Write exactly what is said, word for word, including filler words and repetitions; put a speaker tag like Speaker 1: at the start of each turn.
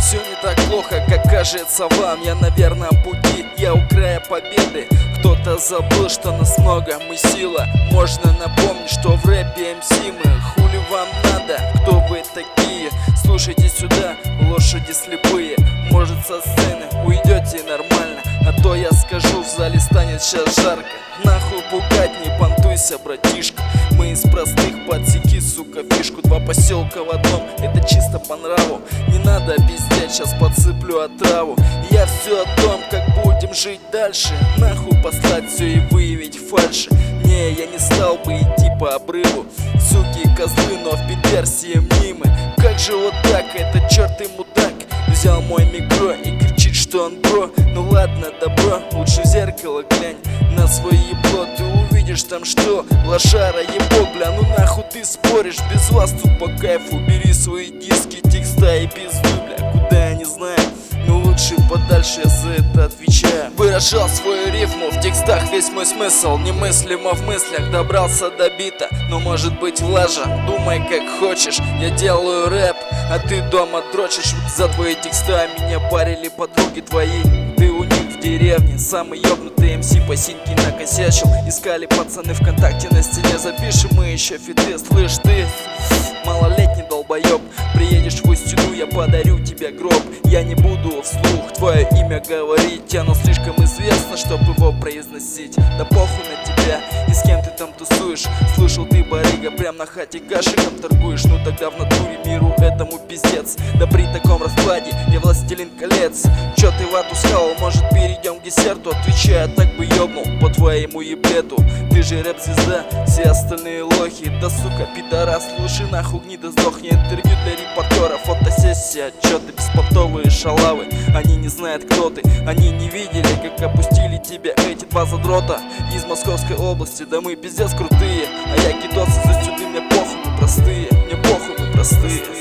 Speaker 1: Все не так плохо, как кажется вам. Я на верном пути, я у края победы. Кто-то забыл, что нас много, мы сила. Можно напомнить, что в рэпе эм си мы. Хули вам надо, кто вы такие? Слушайте сюда, лошади слепые. Может, со сцены уйдете нормально, а то я скажу, в зале станет сейчас жарко. Нахуй пугать, не понтуйся, братишка. Мы из простых, подсеки, сука, фишку. Два поселка в одном, это чисто по нраву. Не надо пиздеть, сейчас подсыплю отраву. Я все о том, как будем жить дальше. Нахуй послать все и выявить фальши. Не, я не стал бы идти по обрыву. Суки и козлы, но в бит-версии мнимы. Как же вот так, это черт и мудак взял мой микро и кричит, что он бро. Ну ладно, добро, лучше в зеркало глянь на свои ебло, ты увидишь там что? Лошара, ебок, бля, ну нахуй ты споришь? Без вас тут по кайфу, бери свои диски, текста и пизду, бля, куда я не знаю. Ну лучше подальше, я за это отвечаю. Выражал свою рифму, в текстах весь мой смысл. Немыслимо в мыслях, добрался до бита. Но может быть лажа, думай как хочешь. Я делаю рэп, а ты дома дрочишь. За твои текста меня парили подруги твои. Ты у них в деревне, самый ёбнутый эм си по синьке накосячил. Искали пацаны ВКонтакте, на стене запишем мы еще фиты. Слышь ты, малолетний долбоёб, приедешь в Устюду, я подарю тебе гроб. Я не буду вслух твое имя говорить, оно слишком известно, чтоб его произносить. Да похуй на тебя и с кем ты там тусуешь. Слышал, ты барыга, прям на хате гашиком торгуешь. Ну тогда в натуре миру этому пиздец. Да при таком раскладе я властелин колец. Чё ты вату схавал, может перейдем к десерту? Отвечаю, так бы ёбнул по твоему еблету. Ты же рэп-звезда, все остальные лохи. Да сука, пидорас, слушай нахуй, гнида, сдохни. Интервью для репортера, фотосессия, отчеты, беспонтовые шалавы. Они не знают, кто ты, они не видели, как опустили тебя эти два задрота из Московской области. Да мы пиздец крутые, а я кидосы за сюды, мне похуй, мы простые. Мне похуй, мы простые.